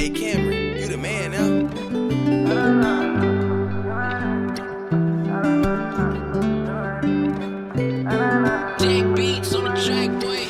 Hey Cameron, you the man now. Jake Beats on the track, boy.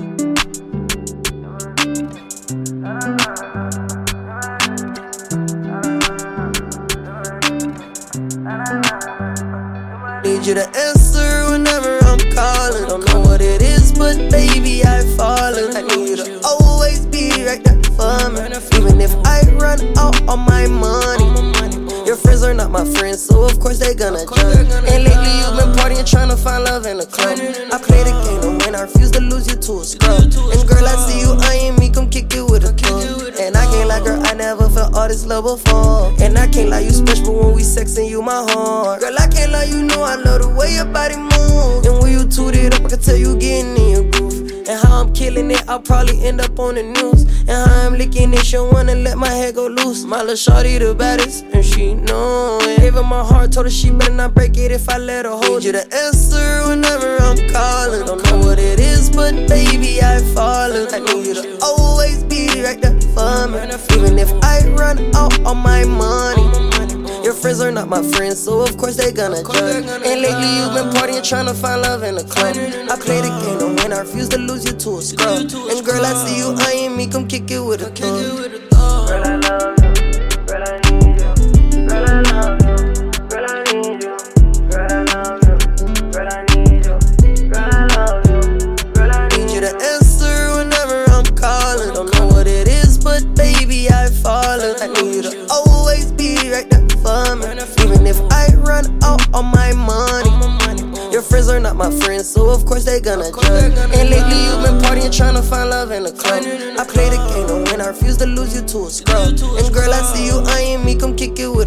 Need you to answer whenever I'm calling. Don't know what it is, but baby, I've fallen. I need you to always be right there for me. Even if I run out on my money. Your friends are not my friends, so of course they gonna judge. And lately you've been partying, trying to find love in the club. I play the game to win, I refuse to lose you to a scrub. And girl, I see you eyeing me, come kick it with a thug. And I can't lie, girl, I never felt all this love before. And I can't lie, you special when we sexin', you my heart. Girl, I can't lie, you know I love the way your body moves. And when you toot it up, I can tell you getting in your groove. And how I'm killing it, I'll probably end up on the news. And how I'm licking it, she wanna let my head go loose. My little shawty the baddest, and she know it. Gave her my heart, told her she better not break it if I let her hold. Need you to answer whenever I'm calling. Don't know what it is, but baby, I've fallen. I need you to always be right there for me. Even if I run out on my money. Your friends are not my friends, so of course they gonna judge. And lately you've been partying, trying to find love in the club. I play the game to win, I refuse to lose you to a scrub. And girl, I see you eyeing me, come kick it with a thug. Girl, I love you, girl, I need you. Girl, I love you, girl, I need you. Girl, I love you, girl, I need you. Girl, I love you, girl, I need you. Need you to answer whenever I'm calling. Don't know what it is, but baby, I've fallen. I need you to always be right there for me. Even if I run out on my money. Your friends are not my friends, so of course they gonna judge. And lately you've been partying, trying to find love in the club. I play the game to win, I refuse to lose you to a scrub. And girl, I see you eyeing me, come kick it with